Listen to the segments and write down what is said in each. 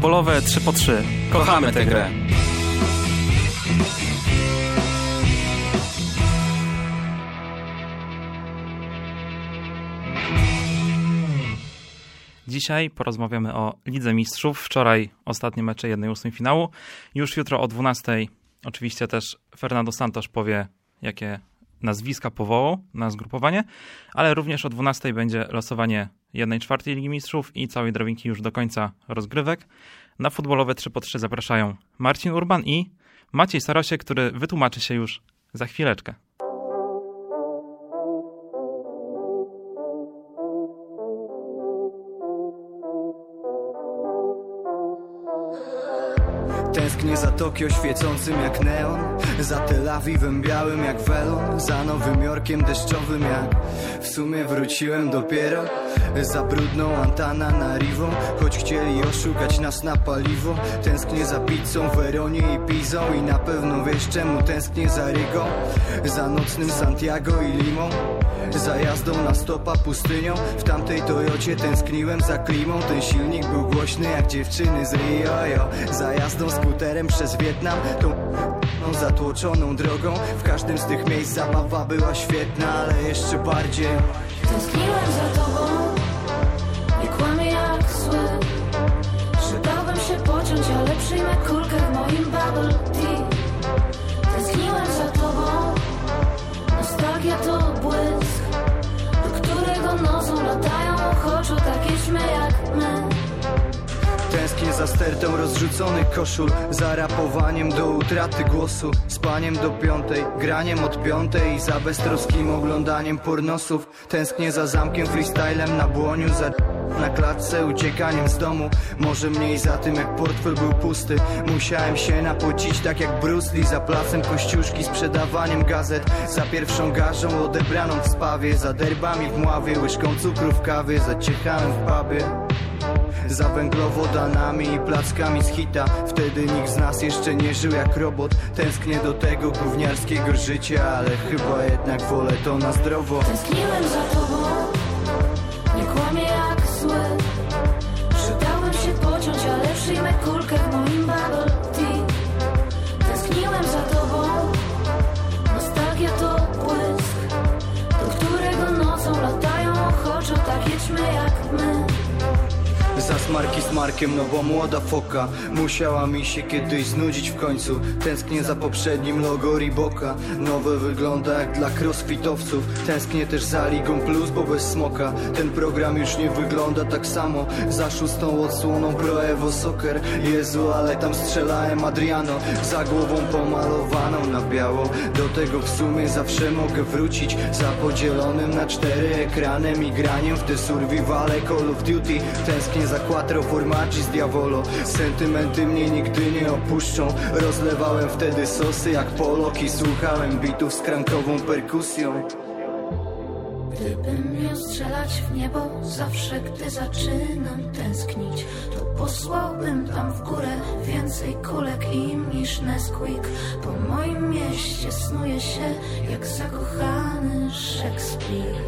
Futbolowe 3x3. Kochamy tę grę. Dzisiaj porozmawiamy o Lidze Mistrzów. Wczoraj ostatnie mecze 1/8 finału. Już jutro o 12:00 oczywiście też Fernando Santos powie, jakie nazwiska powołał na zgrupowanie, ale również o 12:00 będzie losowanie 1/4 Ligi Mistrzów i całej drabinki już do końca rozgrywek. Na futbolowe 3x3 zapraszają Marcin Urban i Maciej Starosiek, który wytłumaczy się już za chwileczkę. Tęsknię za Tokio świecącym jak neon, za Tel Awiwem białym jak welon, za Nowym Jorkiem deszczowym jak w sumie wróciłem dopiero, za brudną Antananaривą, choć chcieli oszukać nas na paliwo. Tęsknię za pizzą, Weronie i Pizą i na pewno wiesz czemu tęsknię za Rygą, za nocnym Santiago i Limą, za jazdą na stopa pustynią. W tamtej Toyocie tęskniłem za klimą, ten silnik był głośny jak dziewczyny z Rio, yo. Za jazdą skuterem przez Wietnam, tą zatłoczoną drogą. W każdym z tych miejsc zabawa była świetna, ale jeszcze bardziej tęskniłem za tobą, nie kłamię jak zły, że dałbym się pociąć, ale przyjmę kulkę w moim bubble tea. Tęskniłem za tobą, nostalgia to błysk, do którego nocą latają ochoczo takie ćmy jak my. Tęsknię za stertą rozrzuconych koszul, za rapowaniem do utraty głosu, spaniem do 5:00, graniem od 5:00 i za beztroskim oglądaniem pornosów. Tęsknię za zamkiem, freestylem na błoniu, za na klatce, uciekaniem z domu. Może mniej za tym jak portfel był pusty, musiałem się napocić tak jak Bruce Lee. Za placem Kościuszki, sprzedawaniem gazet, za pierwszą garzą odebraną w spawie, za derbami w Mławie, łyżką cukru w kawie, za ciechałem w pubie, za węglowodanami i plackami z hita. Wtedy nikt z nas jeszcze nie żył jak robot. Tęsknię do tego gówniarskiego życia, ale chyba jednak wolę to na zdrowo. Tęskniłem za tobą, nie kłamię jak zły, że dałbym się pociąć, ale przyjmę kulkę w moim bubble tea. Tęskniłem za tobą, nostalgia to błysk, do którego nocą latają ochoczo takie ćmy jak my. Za smarki z Markiem, no bo młoda foka musiała mi się kiedyś znudzić w końcu. Tęsknię za poprzednim logo Reeboka, nowe wygląda jak dla crossfitowców. Tęsknię też za Ligą Plus, bo bez smoka ten program już nie wygląda tak samo. Za 6. odsłoną Pro Evo Soccer, Jezu, ale tam strzelałem Adriano, za głową pomalowaną na biało. Do tego w sumie zawsze mogę wrócić, za podzielonym na 4 ekranem i graniem w te survivale Call of Duty. Tęsknię za quattro formaggi z Diavolo, sentymenty mnie nigdy nie opuszczą. Rozlewałem wtedy sosy jak Polok i słuchałem bitów z krankową perkusją. Gdybym miał strzelać w niebo zawsze, gdy zaczynam tęsknić, to posłałbym tam w górę więcej kulek im niż Nesquik. Po moim mieście snuje się jak zakochany Szekspir.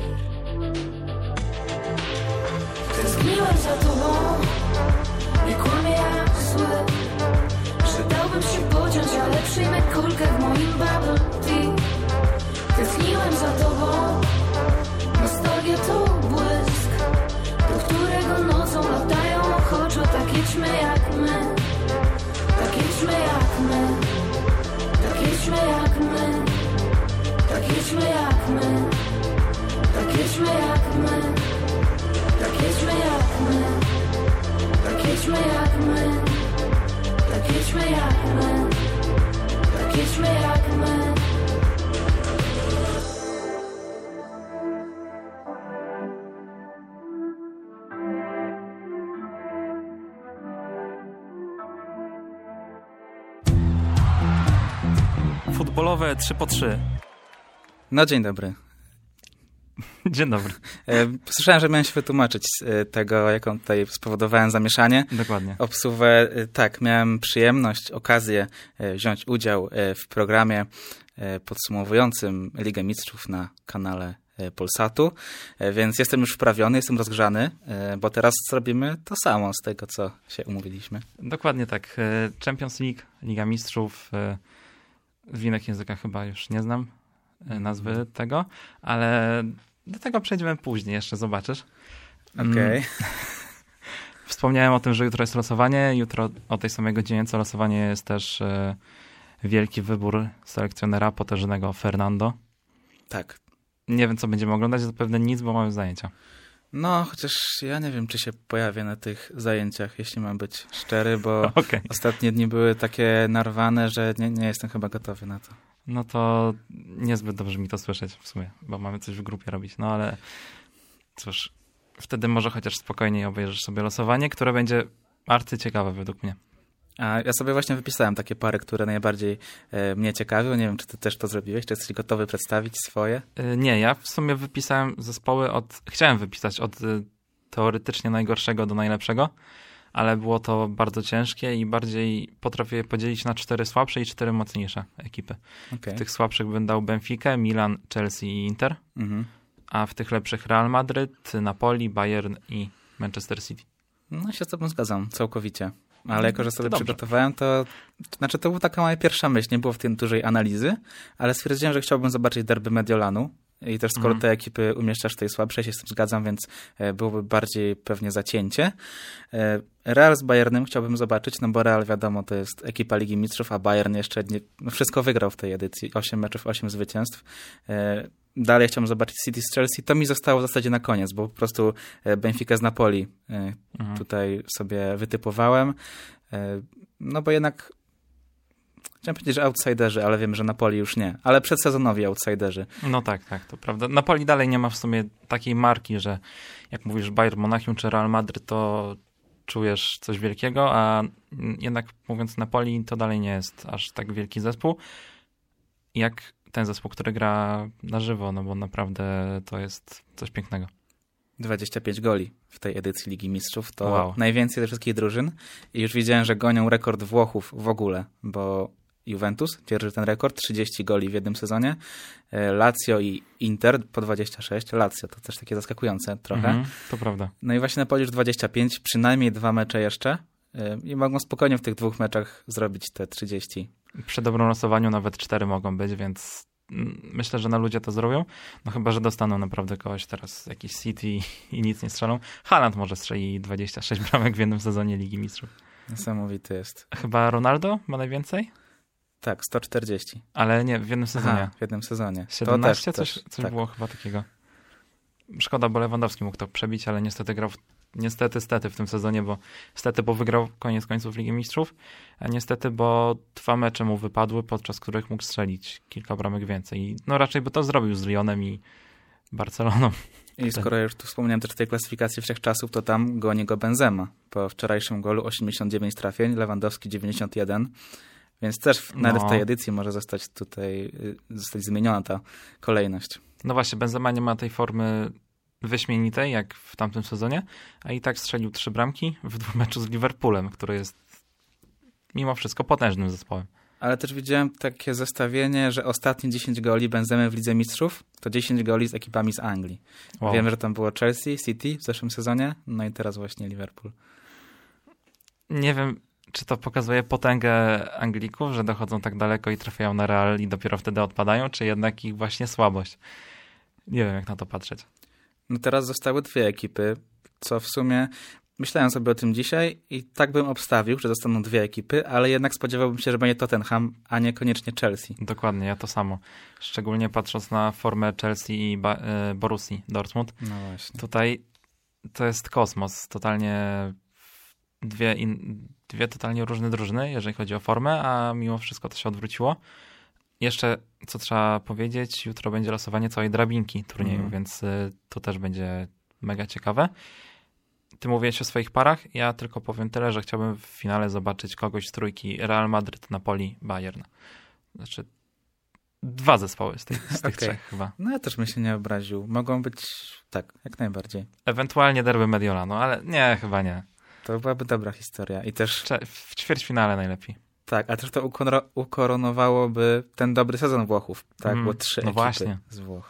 Tęskniłem za tobą, nie kłamię jak zły, że dałbym się pociąć, ale przyjmę kulkę w moim bubble tea. Tęskniłem za tobą, nostalgia to błysk, do którego nocą latają ochoczo takie ćmy jak my. Takie ćmy jak my, takie ćmy jak my, takie ćmy jak my, takie ćmy jak my. Takie ćmy jak my, takie ćmy jak my, takie ćmy jak my, takie ćmy jak my. Futbolowe 3x3. No dzień dobry. Dzień dobry. Słyszałem, że miałem się wytłumaczyć z tego, jaką tutaj spowodowałem zamieszanie. Dokładnie. Obsługę, tak, miałem przyjemność, okazję wziąć udział w programie podsumowującym Ligę Mistrzów na kanale Polsatu, więc jestem już wprawiony, jestem rozgrzany, bo teraz zrobimy to samo z tego, co się umówiliśmy. Dokładnie tak. Champions League, Liga Mistrzów, w innych językach chyba już nie znam nazwy tego, ale do tego przejdziemy później, jeszcze zobaczysz. Okej. Wspomniałem o tym, że jutro jest losowanie. Jutro o tej samej godzinie co losowanie jest też wielki wybór selekcjonera potężnego Fernando. Tak. Nie wiem, co będziemy oglądać, zapewne nic, bo mamy zajęcia. No, chociaż ja nie wiem, czy się pojawię na tych zajęciach, jeśli mam być szczery, bo Okej. ostatnie dni były takie narwane, że nie jestem chyba gotowy na to. No to niezbyt dobrze mi to słyszeć w sumie, bo mamy coś w grupie robić. No ale cóż, wtedy może chociaż spokojniej obejrzysz sobie losowanie, które będzie arcyciekawe według mnie. A ja sobie właśnie wypisałem takie pary, które najbardziej mnie ciekawią. Nie wiem, czy ty też to zrobiłeś, czy jesteś gotowy przedstawić swoje? Nie, ja w sumie wypisałem zespoły chciałem wypisać od teoretycznie najgorszego do najlepszego, ale było to bardzo ciężkie i bardziej potrafię je podzielić na 4 słabsze i 4 mocniejsze ekipy. Okay. W tych słabszych bym dał Benfica, Milan, Chelsea i Inter, a w tych lepszych Real Madryt, Napoli, Bayern i Manchester City. No się z tobą zgadzam, całkowicie. Ale jako, że sobie to przygotowałem, to była taka moja pierwsza myśl, nie było w tym dużej analizy, ale stwierdziłem, że chciałbym zobaczyć derby Mediolanu i też skoro te ekipy umieszczasz w tej słabszej, się z tym zgadzam, więc byłoby bardziej pewnie zacięcie. Real z Bayernem chciałbym zobaczyć, no bo Real wiadomo, to jest ekipa Ligi Mistrzów, a Bayern jeszcze wszystko wygrał w tej edycji, 8 meczów, 8 zwycięstw. Dalej chciałbym zobaczyć City z Chelsea. To mi zostało w zasadzie na koniec, bo po prostu Benfica z Napoli tutaj sobie wytypowałem. No bo jednak chciałem powiedzieć, że outsiderzy, ale wiem, że Napoli już nie. Ale przedsezonowi outsiderzy. No tak, to prawda. Napoli dalej nie ma w sumie takiej marki, że jak mówisz Bayern Monachium czy Real Madryt, to czujesz coś wielkiego, a jednak mówiąc Napoli, to dalej nie jest aż tak wielki zespół, jak ten zespół, który gra na żywo, no bo naprawdę to jest coś pięknego. 25 goli w tej edycji Ligi Mistrzów, to wow. Najwięcej ze wszystkich drużyn i już widziałem, że gonią rekord Włochów w ogóle, bo Juventus dzierży ten rekord, 30 goli w jednym sezonie, Lazio i Inter po 26, Lazio to też takie zaskakujące trochę. To prawda. No i właśnie Napoli już 25, przynajmniej 2 mecze jeszcze i mogą spokojnie w tych 2 meczach zrobić te 30. Przy dobrym losowaniu nawet 4 mogą być, więc myślę, że na ludzie to zrobią. No chyba, że dostaną naprawdę kogoś teraz, jakiś City i nic nie strzelą. Haaland może strzeli 26 bramek w jednym sezonie Ligi Mistrzów. Niesamowity jest. Chyba Ronaldo ma najwięcej? Tak, 140. Ale nie, w jednym sezonie. Aha, w jednym sezonie. 17? Coś tak. było chyba takiego. Szkoda, bo Lewandowski mógł to przebić, ale niestety grał stety w tym sezonie, bo wygrał koniec końców Ligi Mistrzów, a niestety, bo 2 mecze mu wypadły, podczas których mógł strzelić kilka bramek więcej. I no raczej by to zrobił z Lyonem i Barceloną. I skoro już tu wspomniałem też o tej klasyfikacji wszechczasów, to tam goni go Benzema. Po wczorajszym golu 89 trafień, Lewandowski 91, więc też nawet w tej edycji może zostać zmieniona ta kolejność. No właśnie, Benzema nie ma tej formy wyśmienitej, jak w tamtym sezonie, a i tak strzelił 3 bramki w 2 meczu z Liverpoolem, który jest mimo wszystko potężnym zespołem. Ale też widziałem takie zestawienie, że ostatnie 10 goli Benzemy w Lidze Mistrzów to 10 goli z ekipami z Anglii. Wow. Wiem, że tam było Chelsea, City w zeszłym sezonie, no i teraz właśnie Liverpool. Nie wiem, czy to pokazuje potęgę Anglików, że dochodzą tak daleko i trafiają na Real i dopiero wtedy odpadają, czy jednak ich właśnie słabość. Nie wiem, jak na to patrzeć. No teraz zostały 2 ekipy, co w sumie myślałem sobie o tym dzisiaj i tak bym obstawił, że zostaną 2 ekipy, ale jednak spodziewałbym się, że będzie Tottenham, a niekoniecznie Chelsea. Dokładnie, ja to samo. Szczególnie patrząc na formę Chelsea i Borussii Dortmund. No właśnie. Tutaj to jest kosmos. Totalnie dwie totalnie różne drużyny, jeżeli chodzi o formę, a mimo wszystko to się odwróciło. Jeszcze, co trzeba powiedzieć, jutro będzie losowanie całej drabinki turnieju, więc to też będzie mega ciekawe. Ty mówiłeś o swoich parach, ja tylko powiem tyle, że chciałbym w finale zobaczyć kogoś z trójki Real Madryt, Napoli, Bayern. Znaczy 2 zespoły z tych 3 chyba. No ja też bym się nie obraził. Mogą być, tak, jak najbardziej. Ewentualnie derby Mediolanu, ale nie, chyba nie. To byłaby dobra historia. I też w ćwierćfinale najlepiej. Tak, a też to ukoronowałoby ten dobry sezon Włochów. Tak, bo 3 ekipy z Włoch.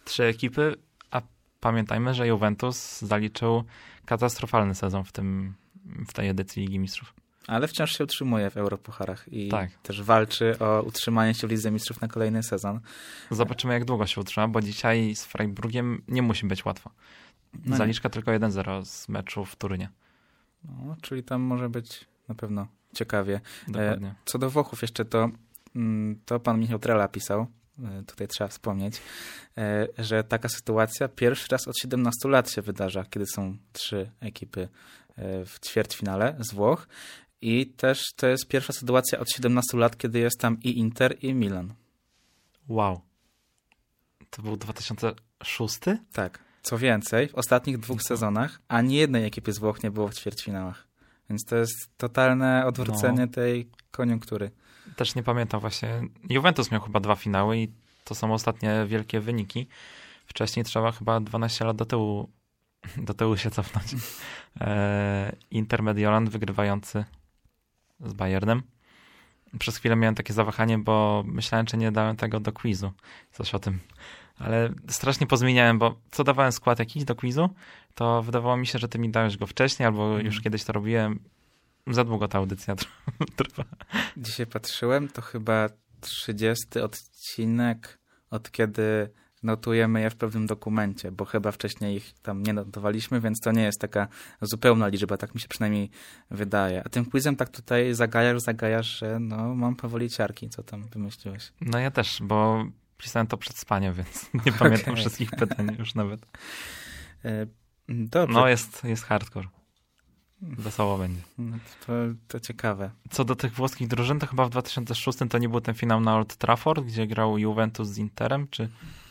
3 ekipy, a pamiętajmy, że Juventus zaliczył katastrofalny sezon w tej edycji Ligi Mistrzów. Ale wciąż się utrzymuje w Europucharach i Tak. też walczy o utrzymanie się w Lidze Mistrzów na kolejny sezon. Zobaczymy, jak długo się utrzyma, bo dzisiaj z Freiburgiem nie musi być łatwo. No Zaliczka tylko 1-0 z meczu w Turynie. No, czyli tam może być na pewno ciekawie. Dokładnie. Co do Włochów jeszcze, to pan Michał Trela pisał, tutaj trzeba wspomnieć, że taka sytuacja pierwszy raz od 17 lat się wydarza, kiedy są 3 ekipy w ćwierćfinale z Włoch. I też to jest pierwsza sytuacja od 17 lat, kiedy jest tam i Inter, i Milan. Wow. To był 2006? Tak. Co więcej, w ostatnich 2 sezonach ani jednej ekipy z Włoch nie było w ćwierćfinałach. Więc to jest totalne odwrócenie tej koniunktury. Też nie pamiętam właśnie. Juventus miał chyba 2 finały i to są ostatnie wielkie wyniki. Wcześniej trzeba chyba 12 lat do tyłu się cofnąć. Inter Mediolan wygrywający z Bayernem. Przez chwilę miałem takie zawahanie, bo myślałem, czy nie dałem tego do quizu. Coś o tym. Ale strasznie pozmieniałem, bo co dawałem skład jakiś do quizu, to wydawało mi się, że ty mi dałeś go wcześniej, albo już kiedyś to robiłem. Za długo ta audycja trwa. Dzisiaj patrzyłem, to chyba 30 odcinek, od kiedy notujemy je w pewnym dokumencie, bo chyba wcześniej ich tam nie notowaliśmy, więc to nie jest taka zupełna liczba, tak mi się przynajmniej wydaje. A tym quizem tak tutaj zagajasz, że no mam powoli ciarki. Co tam wymyśliłeś? No ja też, bo pisałem to przed spaniem, więc nie pamiętam wszystkich pytań już nawet. Dobrze. No jest hardcore. Wesoło będzie. No to ciekawe. Co do tych włoskich drużyn, to chyba w 2006 to nie był ten finał na Old Trafford, gdzie grał Juventus z Interem, czy...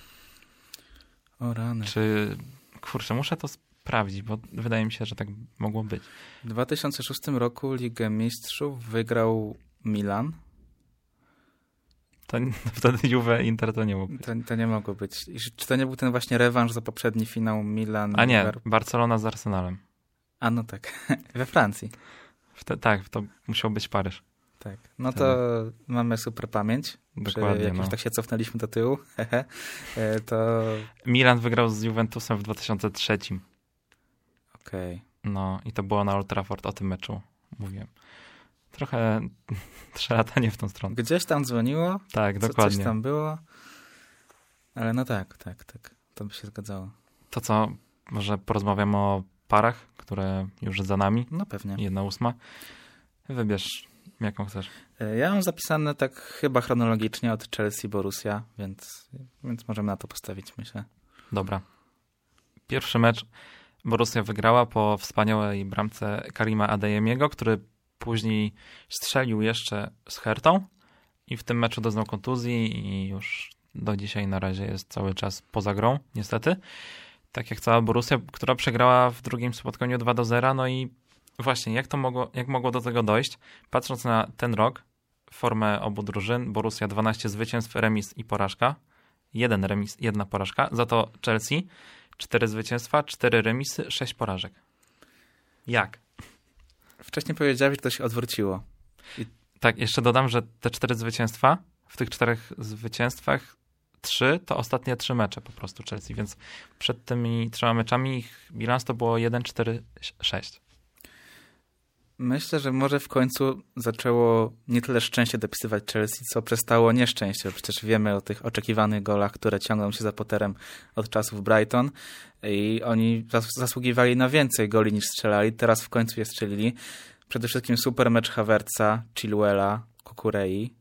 O rany. Kurczę, muszę to sprawdzić, bo wydaje mi się, że tak mogło być. W 2006 roku Ligę Mistrzów wygrał Milan. To wtedy Juve Inter to nie mógł być. To nie mogło być. I czy to nie był ten właśnie rewanż za poprzedni finał Milan? A nie, Barcelona z Arsenalem. A no tak, we Francji. Tak, to musiał być Paryż. Tak, no to mamy super pamięć. Dokładnie, jak już tak się cofnęliśmy do tyłu, to... Milan wygrał z Juventusem w 2003. Okej. No i to było na Old Trafford, o tym meczu mówiłem. Trochę 3 lata nie w tą stronę. Gdzieś tam dzwoniło. Tak, dokładnie. Coś tam było. Ale no tak. To by się zgadzało. To co, może porozmawiamy o parach, które już za nami? No pewnie. 1/8. Wybierz, jaką chcesz. Ja mam zapisane tak chyba chronologicznie od Chelsea Borussia, więc możemy na to postawić, myślę. Dobra. Pierwszy mecz Borussia wygrała po wspaniałej bramce Karima Adeyemiego, który później strzelił jeszcze z Hertą i w tym meczu doznał kontuzji i już do dzisiaj na razie jest cały czas poza grą, niestety. Tak jak cała Borussia, która przegrała w drugim spotkaniu 2-0. No i właśnie, jak mogło do tego dojść? Patrząc na ten rok, formę obu drużyn, Borussia 12 zwycięstw, remis i porażka. 1 remis, 1 porażka. Za to Chelsea 4 zwycięstwa, 4 remisy, 6 porażek. Jak? Wcześniej powiedziałeś, że to się odwróciło. Tak, jeszcze dodam, że te 4 zwycięstwa, w tych 4 zwycięstwach 3 to ostatnie 3 mecze po prostu Chelsea, więc przed tymi 3 meczami ich bilans to było 1-4-6. Myślę, że może w końcu zaczęło nie tyle szczęście dopisywać Chelsea, co przestało nieszczęście. Przecież wiemy o tych oczekiwanych golach, które ciągną się za Potterem od czasów Brighton i oni zasługiwali na więcej goli niż strzelali. Teraz w końcu je strzelili. Przede wszystkim super mecz Havertza, Chilwella, Kukurei.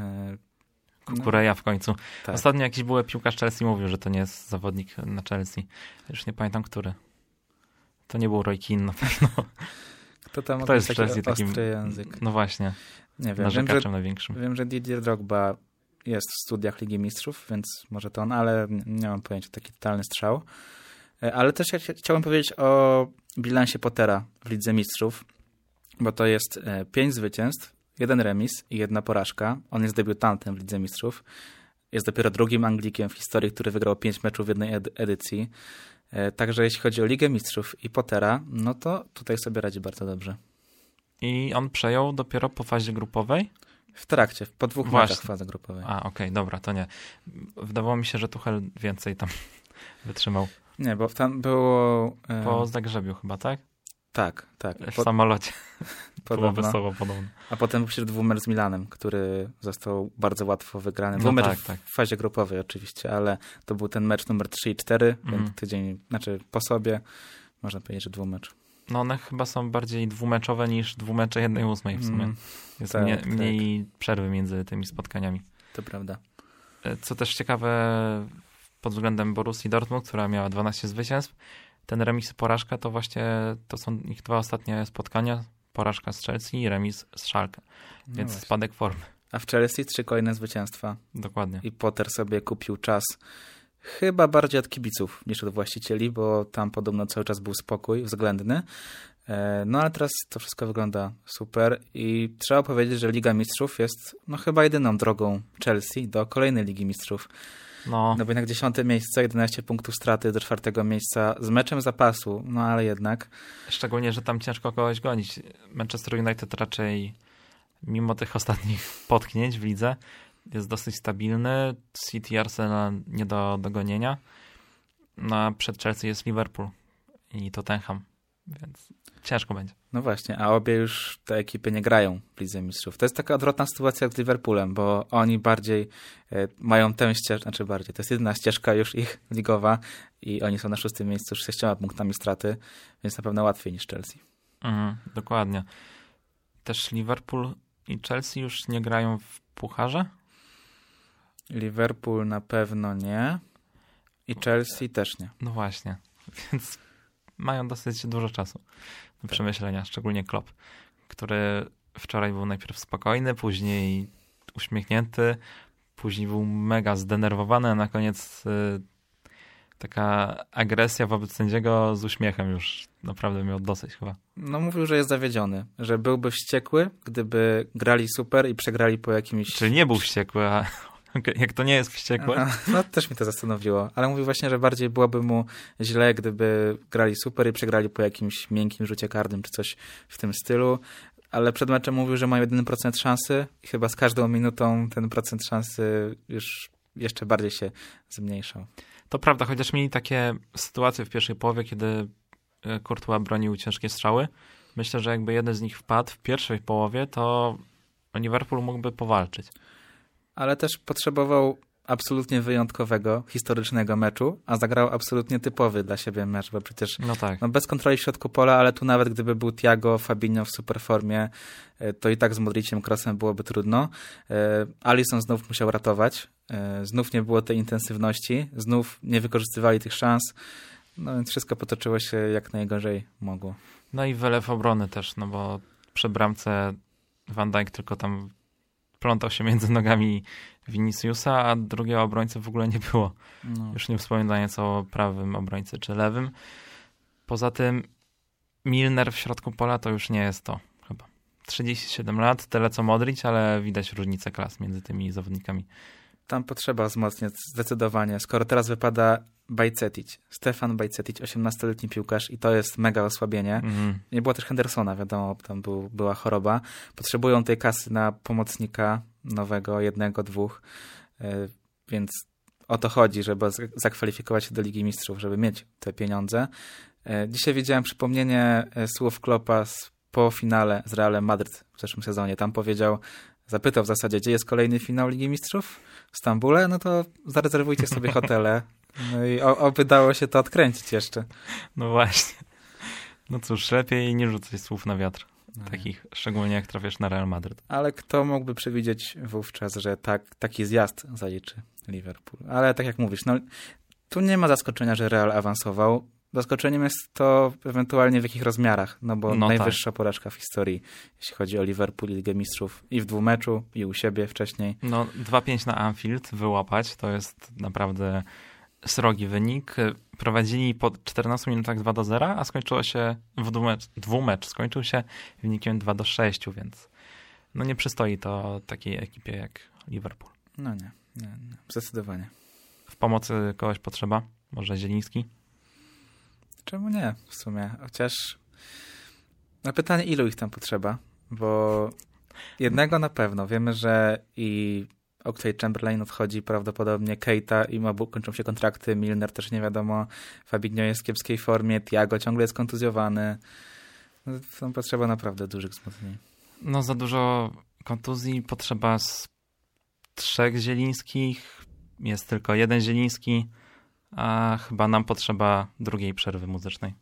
Kukureja w końcu. Tak. Ostatnio jakiś były piłkarz Chelsea mówił, że to nie jest zawodnik na Chelsea. Już nie pamiętam, który. To nie był Roy Keane na pewno. Kto jest w taki Chelsea takim ostry język? No właśnie. Nie wiem. Narzekaczem największym. Wiem, że Didier Drogba jest w studiach Ligi Mistrzów, więc może to on, ale nie mam pojęcia, taki totalny strzał. Ale też chciałbym powiedzieć o bilansie Pottera w Lidze Mistrzów, bo to jest 5 zwycięstw, 1 remis i 1 porażka. On jest debiutantem w Lidze Mistrzów. Jest dopiero drugim Anglikiem w historii, który wygrał 5 meczów w jednej edycji. Także jeśli chodzi o Ligę Mistrzów i Pottera, no to tutaj sobie radzi bardzo dobrze. I on przejął dopiero po fazie grupowej? W trakcie, po 2 meczach fazy grupowej. Okej, dobra, to nie. Wydawało mi się, że Tuchel więcej tam wytrzymał. Nie, bo tam było... Po Zagrzebiu chyba, tak? Tak. W samolocie. Było Podobno. wesoło podobno. A potem przyszedł dwumecz z Milanem, który został bardzo łatwo wygrany. No Dwumecz tak. w fazie grupowej oczywiście, ale to był ten mecz numer 3 i 4, więc tydzień, po sobie. Można powiedzieć, że dwumecz. No one chyba są bardziej dwumeczowe niż dwumecze 1/8 w sumie. Jest mniej przerwy między tymi spotkaniami. To prawda. Co też ciekawe pod względem Borussii Dortmund, która miała 12 zwycięstw, ten remis i porażka to właśnie to są ich 2 ostatnie spotkania. Porażka z Chelsea i remis z Schalke. Więc właśnie. spadek formy. A w Chelsea 3 kolejne zwycięstwa. Dokładnie. I Potter sobie kupił czas chyba bardziej od kibiców niż od właścicieli, bo tam podobno cały czas był spokój względny. No ale teraz to wszystko wygląda super i trzeba powiedzieć, że Liga Mistrzów jest chyba jedyną drogą Chelsea do kolejnej Ligi Mistrzów. No bo jednak 10. miejsce, 11 punktów straty do 4. miejsca z meczem zapasu, no ale jednak. Szczególnie, że tam ciężko kogoś gonić. Manchester United raczej mimo tych ostatnich potknięć w lidze jest dosyć stabilny. City i Arsenal nie do dogonienia. No a przed Chelsea jest Liverpool i Tottenham, więc ciężko będzie. No właśnie, a obie już te ekipy nie grają w Lidze Mistrzów. To jest taka odwrotna sytuacja jak z Liverpoolem, bo oni bardziej mają tę ścieżkę, to jest jedyna ścieżka już ich ligowa i oni są na 6. miejscu z 6 punktami straty, więc na pewno łatwiej niż Chelsea. Dokładnie. Też Liverpool i Chelsea już nie grają w pucharze? Liverpool na pewno nie i Chelsea też nie. No właśnie, więc mają dosyć dużo czasu do przemyślenia, szczególnie Klopp, który wczoraj był najpierw spokojny, później uśmiechnięty, później był mega zdenerwowany, a na koniec taka agresja wobec sędziego z uśmiechem już naprawdę miał dosyć chyba. No mówił, że jest zawiedziony, że byłby wściekły, gdyby grali super i przegrali po jakimś... Czyli nie był wściekły, a jak to nie jest wściekły? No też mnie to zastanowiło, ale mówił właśnie, że bardziej byłoby mu źle, gdyby grali super i przegrali po jakimś miękkim rzucie karnym czy coś w tym stylu, ale przed meczem mówił, że mają 1% szansy i chyba z każdą minutą ten procent szansy już jeszcze bardziej się zmniejszał. To prawda, chociaż mieli takie sytuacje w pierwszej połowie, kiedy Courtois bronił ciężkie strzały. Myślę, że jakby jeden z nich wpadł w pierwszej połowie, to Liverpool mógłby powalczyć. Ale też potrzebował absolutnie wyjątkowego, historycznego meczu, a zagrał absolutnie typowy dla siebie mecz, bo przecież bez kontroli w środku pola, ale tu nawet gdyby był Thiago, Fabinho w superformie, to i tak z Modriciem, Kroosem byłoby trudno. Alisson znów musiał ratować, znów nie było tej intensywności, znów nie wykorzystywali tych szans, no więc wszystko potoczyło się jak najgorzej mogło. No i wylew obrony też, no bo przy bramce Van Dijk tylko tam plątał się między nogami Viniciusa, a drugiego obrońcy w ogóle nie było. Już nie wspominając o prawym obrońcy czy lewym. Poza tym Milner w środku pola to już nie jest to chyba. 37 lat, tyle co Modric, ale widać różnicę klas między tymi zawodnikami. Tam potrzeba wzmocnić zdecydowanie. Skoro teraz wypada Bajcetic, Stefan Bajcetic, 18-letni piłkarz i to jest mega osłabienie. Nie było też Hendersona, wiadomo, tam była choroba. Potrzebują tej kasy na pomocnika nowego, 1, 2, więc o to chodzi, żeby zakwalifikować się do Ligi Mistrzów, żeby mieć te pieniądze. Dzisiaj widziałem przypomnienie słów Kloppa po finale z Realem Madryt w zeszłym sezonie. Tam zapytał w zasadzie, gdzie jest kolejny finał Ligi Mistrzów? W Stambule? No to zarezerwujcie sobie hotele. No i oby dało się to odkręcić jeszcze. No właśnie. No cóż, lepiej nie rzucać słów na wiatr. Takich, szczególnie jak trafiasz na Real Madryt. Ale kto mógłby przewidzieć wówczas, że taki zjazd zaliczy Liverpool? Ale tak jak mówisz, tu nie ma zaskoczenia, że Real awansował. Zaskoczeniem jest to ewentualnie w jakich rozmiarach, no bo najwyższa porażka w historii, jeśli chodzi o Liverpool i Ligę Mistrzów i w dwumeczu, i u siebie wcześniej. 2-5 na Anfield wyłapać, to jest naprawdę srogi wynik. Prowadzili po 14 minutach 2-0, a skończyło się dwumecz skończył się wynikiem 2-6, więc nie przystoi to takiej ekipie jak Liverpool. No nie, zdecydowanie. W pomocy kogoś potrzeba? Może Zieliński? Czemu nie w sumie? Chociaż na pytanie, ilu ich tam potrzeba, bo jednego na pewno. Wiemy, że i Oxlade Chamberlain odchodzi prawdopodobnie, Keita i Mabu kończą się kontrakty, Milner też nie wiadomo, Fabinho jest w kiepskiej formie, Thiago ciągle jest kontuzjowany. No, tam potrzeba naprawdę dużych wzmocnień. No za dużo kontuzji, potrzeba z 3 Zielińskich, jest tylko 1 Zieliński, a chyba nam potrzeba drugiej przerwy muzycznej.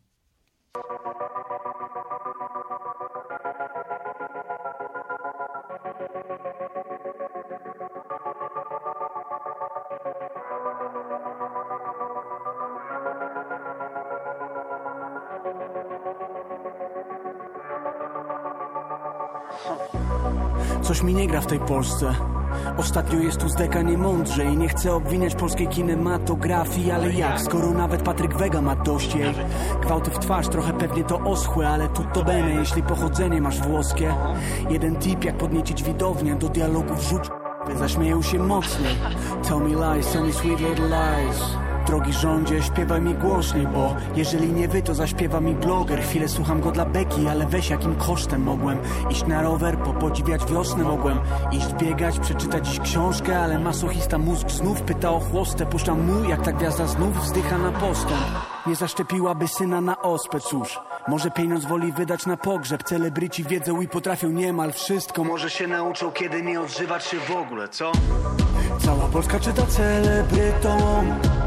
Coś mi nie gra w tej Polsce. Ostatnio jest tu zdekanie mądrze i nie chcę obwiniać polskiej kinematografii, ale jak, skoro nawet Patryk Wega ma dość jej. Gwałty w twarz, trochę pewnie to oschłe, ale tutto bene, jeśli pochodzenie masz włoskie. Jeden tip, jak podniecić widownię, do dialogu wrzuć, zaśmieją się mocniej. Tell me lies, tell me sweet little lies. Drogi rządzie, śpiewaj mi głośniej, bo jeżeli nie wy, to zaśpiewa mi bloger. Chwilę słucham go dla beki, ale weź jakim kosztem mogłem iść na rower, popodziwiać wiosnę mogłem iść biegać, przeczytać dziś książkę, ale masochista mózg znów pyta o chłostę. Puszczam mu, jak ta gwiazda znów wzdycha na postęp. Nie zaszczepiłaby syna na ospę, cóż, może pieniądz woli wydać na pogrzeb. Celebryci wiedzą i potrafią niemal wszystko. Może się nauczą, kiedy nie odżywać się w ogóle, co? Cała Polska czyta celebrytom.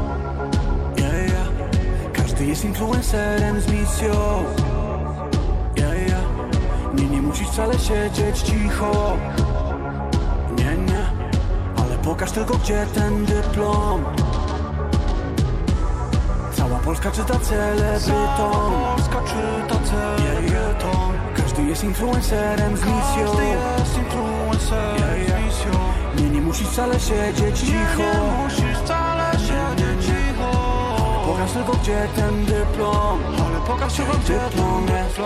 Każdy jest influencerem z misją. Nie musisz wcale siedzieć cicho. Nie, ale pokaż tylko, gdzie ten dyplom. Cała Polska czyta celebrytom. Każdy jest influencerem z misją. Nie musisz wcale siedzieć cicho. Pokaż tylko, gdzie ten dyplom. Ale pokaż tylko, gdzie dyplom jest.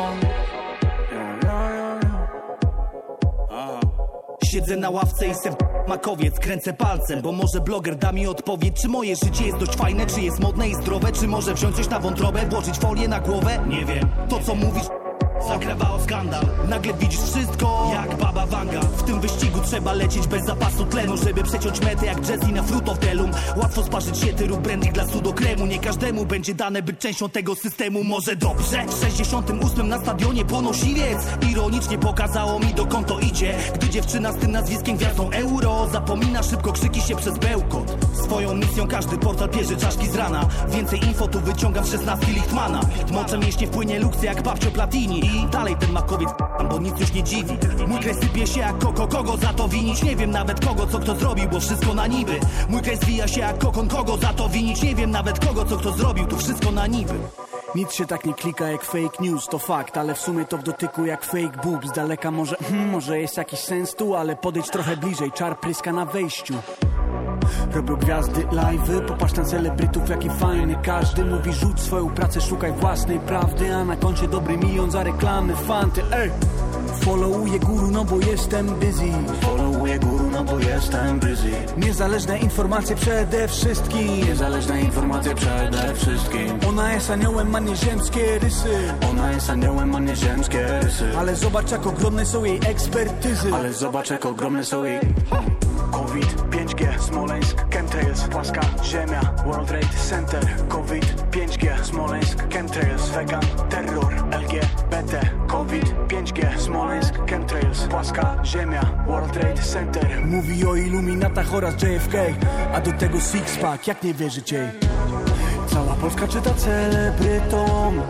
Siedzę na ławce i se makowiec, kręcę palcem, bo może bloger da mi odpowiedź, czy moje życie jest dość fajne, czy jest modne i zdrowe, czy może wziąć coś na wątrobę, włożyć folię na głowę? Nie wiem, to co mówisz zakrawa o skandal. Nagle widzisz wszystko jak Baba Vanga. W tym wyścigu trzeba lecieć bez zapasu tlenu, żeby przeciąć metę jak Jazzy na Frutotelum. Łatwo sparzyć siety lub brandy dla sudokremu. Nie każdemu będzie dane być częścią tego systemu. Może dobrze? W 68 na stadionie ponosiwiec ironicznie pokazało mi, dokąd to idzie. Gdy dziewczyna z tym nazwiskiem gwiazdą euro zapomina szybko, krzyki się przez bełkot. Swoją misją każdy portal bierze czaszki z rana. Więcej info tu wyciągam z 16 Lichtmana. Moczem mięśnie wpłynie luksy jak babcio Platini. I dalej ten makowiec, bo nic już nie dziwi. Mój kraj sypie się jak koko, kogo za to winić? Nie wiem nawet kogo, co kto zrobił, bo wszystko na niby. Mój kraj zwija się jak kokon, kogo za to winić? Nie wiem nawet kogo, co kto zrobił, tu wszystko na niby. Nic się tak nie klika jak fake news, to fakt, ale w sumie to w dotyku jak fake boobs. Z daleka może jest jakiś sens tu, ale podejdź trochę bliżej, czar pryska na wejściu. Robią gwiazdy live'y, popatrz na celebrytów, jaki fajny każdy. Mówi rzuć swoją pracę, szukaj własnej prawdy, a na koncie dobry milion za reklamy, fanty, ej! Followuję guru, no bo jestem busy. Followuję guru, no bo jestem busy. Niezależne informacje przede wszystkim. Niezależne informacje przede wszystkim. Ona jest aniołem, ma nieziemskie rysy. Ona jest aniołem, ma nieziemskie rysy. Ale zobacz, jak ogromne są jej ekspertyzy. Ale zobacz, jak ogromne są jej... COVID, 5G, Smoleńsk, chemtrails, płaska ziemia, World Trade Center. COVID, 5G, Smoleńsk, chemtrails, vegan, terror, LGBT. COVID, 5G, Smoleńsk, chemtrails, płaska ziemia, World Trade Center. Mówi o iluminatach oraz JFK, a do tego six-pack, jak nie wierzyć jej. Cała Polska czyta celebrytom.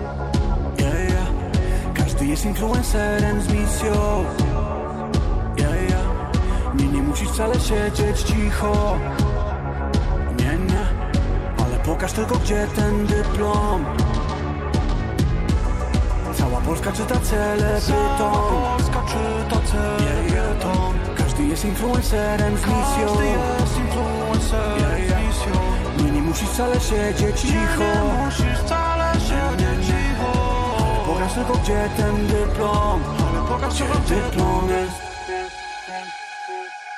Każdy jest influencerem z misją. Nie musisz wcale siedzieć cicho. Nie, ale pokaż tylko, gdzie ten dyplom. Cała Polska czyta celebrytom. Każdy jest influencerem z misją. Nie musisz wcale siedzieć cicho. Pokaż tylko, gdzie ten dyplom. Gdzie dyplom jest.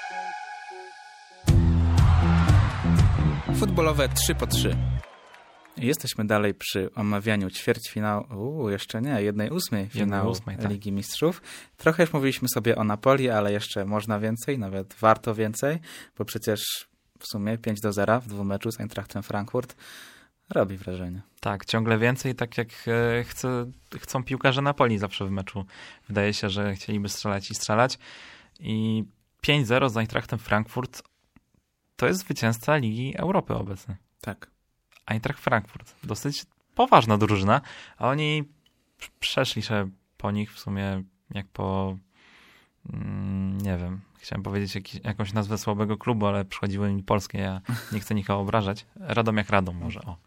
Futbolowe 3 po 3. Jesteśmy dalej przy omawianiu ćwierćfinału, jeszcze nie, 1/8 finału 1/8, tak. Ligi Mistrzów. Trochę już mówiliśmy sobie o Napoli, ale jeszcze można więcej, nawet warto więcej, bo przecież w sumie 5-0 w 2 meczu z Eintrachtem Frankfurt robi wrażenie. Tak, ciągle więcej, tak jak chcą piłkarze Napoli zawsze w meczu. Wydaje się, że chcieliby strzelać i strzelać. I 5-0 z Eintrachtem Frankfurt to jest zwycięzca Ligi Europy obecny. Tak. Eintracht Frankfurt. Dosyć poważna drużyna, a oni przeszli się po nich w sumie jak po nie wiem, chciałem powiedzieć jakąś nazwę słabego klubu, ale przychodziły mi polskie, ja nie chcę nikogo obrażać. Radom jak Radom może, o.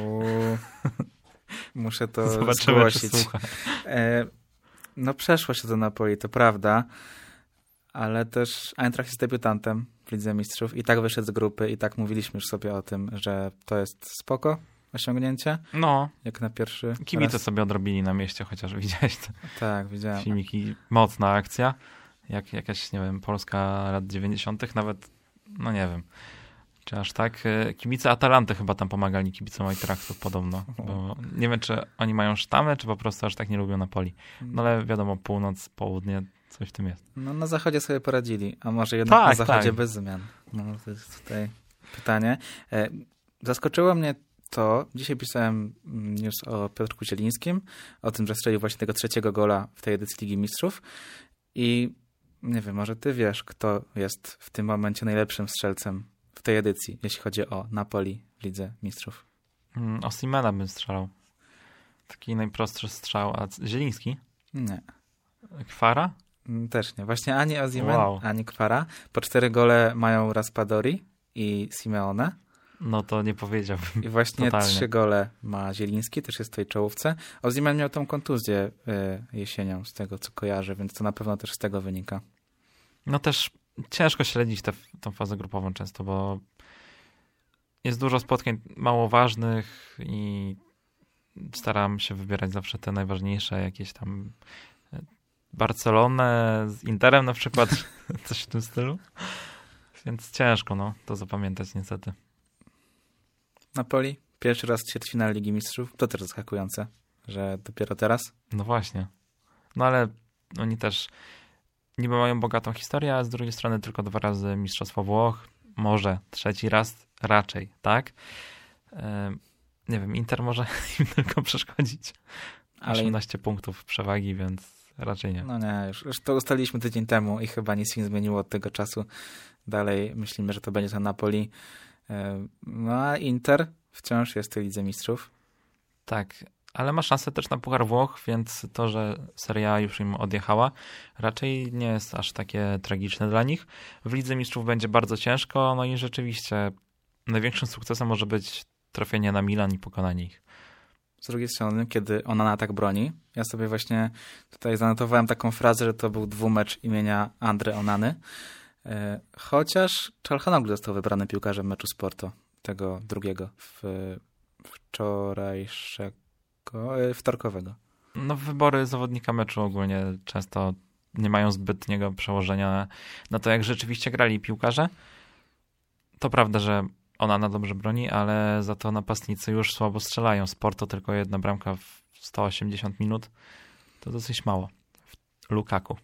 Muszę to Zobaczymy, zgłosić. czy słucha. No przeszło się do Napoli, to prawda, ale też Eintracht jest debiutantem w Lidze Mistrzów i tak wyszedł z grupy i tak mówiliśmy już sobie o tym, że to jest spoko osiągnięcie, No, jak na pierwszy kibice raz. sobie odrobili na mieście, chociaż widziałeś te Tak, widziałem. filmiki. Mocna akcja, jak jakaś, nie wiem, Polska lat 90. nawet, no nie wiem, czy aż tak. Kibice Atalanty chyba tam pomagali kibicom Eintrachtu podobno, bo nie wiem, czy oni mają sztamę, czy po prostu aż tak nie lubią Napoli. No ale wiadomo, północ, południe, coś w tym jest. No na zachodzie sobie poradzili, a może jednak Tak, na zachodzie tak. bez zmian. No to jest tutaj pytanie. Zaskoczyło mnie to, dzisiaj pisałem news o Piotrku Zielińskim, o tym, że strzelił właśnie tego 3. gola w tej edycji Ligi Mistrzów i nie wiem, może ty wiesz, kto jest w tym momencie najlepszym strzelcem w tej edycji, jeśli chodzi o Napoli w Lidze Mistrzów. Osimena bym strzelał. Taki najprostszy strzał. A Zieliński? Nie. Kwara? Też nie. Właśnie ani Osimhen, Wow. ani Kvara. Po 4 gole mają Raspadori i Simeone. No to nie powiedziałbym. I właśnie Totalnie. 3 gole ma Zieliński, też jest w tej czołówce. Osimhen miał tą kontuzję jesienią, z tego co kojarzę, więc to na pewno też z tego wynika. No też ciężko śledzić tą fazę grupową często, bo jest dużo spotkań mało ważnych i staram się wybierać zawsze te najważniejsze, jakieś tam Barcelonę z Interem na przykład, coś w tym stylu. Więc ciężko to zapamiętać niestety. Napoli, pierwszy raz ćwierćfinał Ligi Mistrzów, to też zaskakujące, że dopiero teraz. No właśnie. No ale oni też niby mają bogatą historię, a z drugiej strony tylko 2 razy Mistrzostwo Włoch. Może 3. raz raczej, tak? Nie wiem, Inter może im tylko przeszkodzić. Ale 18 punktów przewagi, więc raczej nie. No nie, już to ustaliliśmy tydzień temu i chyba nic się nie zmieniło od tego czasu. Dalej myślimy, że to będzie to Napoli. No a Inter wciąż jest w tej Lidze Mistrzów. Tak, ale ma szansę też na Puchar Włoch, więc to, że Serie A już im odjechała, raczej nie jest aż takie tragiczne dla nich. W Lidze Mistrzów będzie bardzo ciężko, no i rzeczywiście największym sukcesem może być trafienie na Milan i pokonanie ich. Z drugiej strony, kiedy Onana tak broni, ja sobie właśnie tutaj zanotowałem taką frazę, że to był 2-mecz imienia Andre Onany, chociaż Çalhanoğlu został wybrany piłkarzem meczu z Porto, tego drugiego, wtorkowego. No wybory zawodnika meczu ogólnie często nie mają zbytniego przełożenia na to, jak rzeczywiście grali piłkarze. To prawda, że Onana dobrze broni, ale za to napastnicy już słabo strzelają. Z Porto tylko 1 bramka w 180 minut. To dosyć mało. Lukaku.